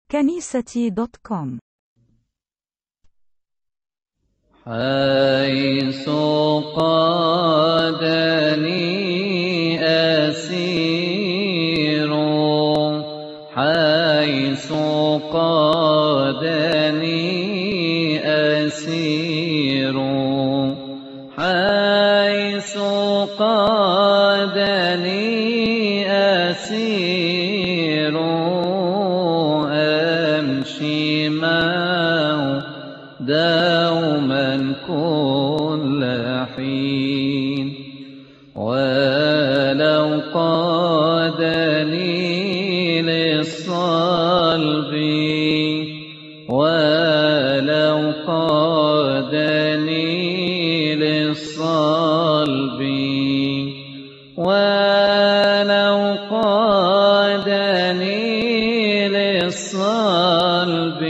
كنيستي.com. حيث قادني أسير، حيث قادني أسير، حيث قادني أسير، أمشي معه دوما كل حين، ولو قادني للصلب، ولو قادني للصلب، ولو قادني للصلب،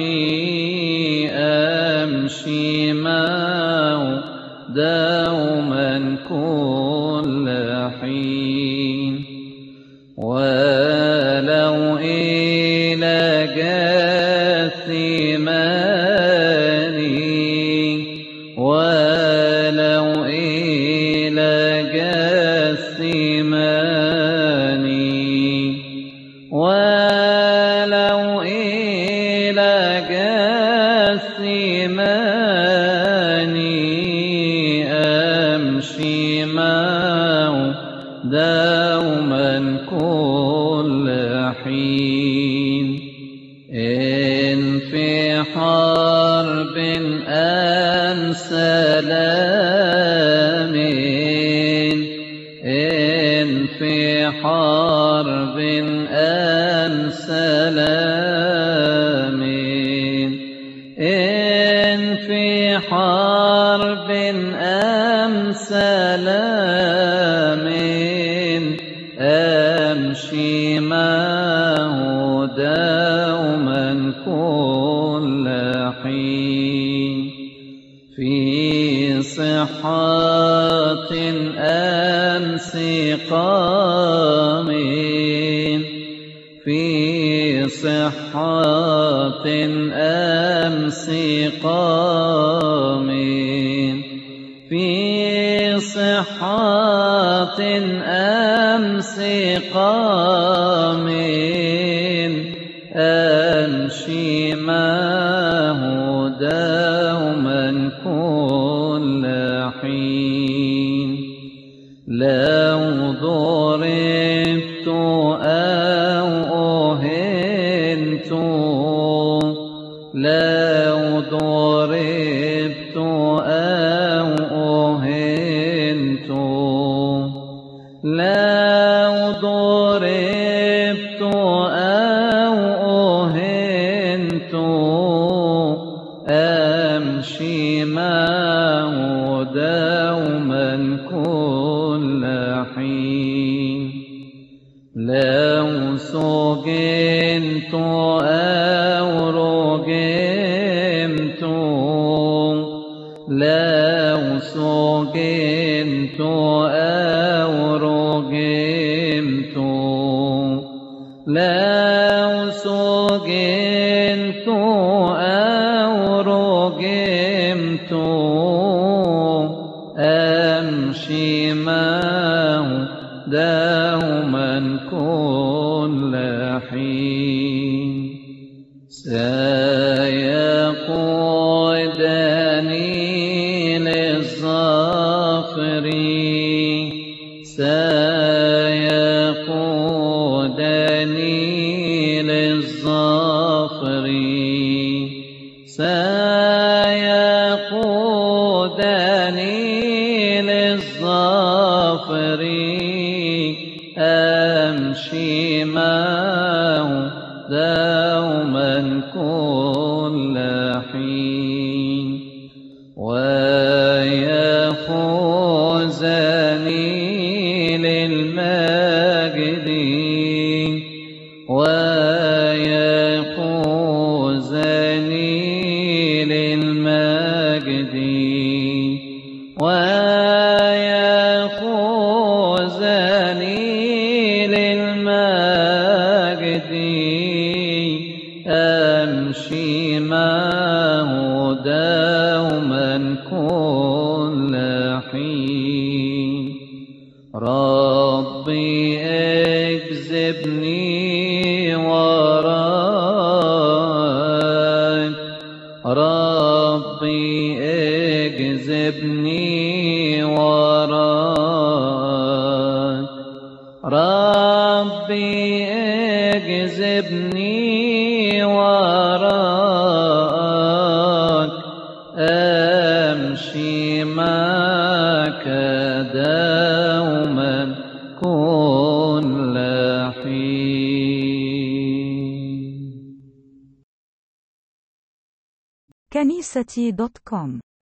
أمشي معه دوما كل حين، ولو إلى جثماني، ولو إلى جثماني، ولو إلى جثماني، أمشي معه دوما كل حين. إن في حرب أم سلام، إن في حرب أم سلام، إن في حرب أم سلام، أمشي معه دوما كل حين. في صحة أم سقام، في صحة أم سقام، في صحة أم سقام، أمشي معه دوما كل حين. لو ضربت أو أهنت، لو ضربت أو أهنت، لو ضربت أو أهنت، أمشي معه دوما كل حين. لو سجنت أو رجمت، لو سجنت أو رجمت، لو سجنت أو رجمت، أمشي معه دوما كل حين. سيقودني للظفر، سيقودني للظفر، سيقودني للظفر، أمشي معه دوما كل حين، ويأخذني للمجد، ويأخذني للمجد، ويأخذني للمجد، أمشي معه دوما كل حين. ربي اجذبني وراك، ربي اجذبني وراك، ربي اجذبني وراك، أمشي معك دوما كل حين. كنيستي.com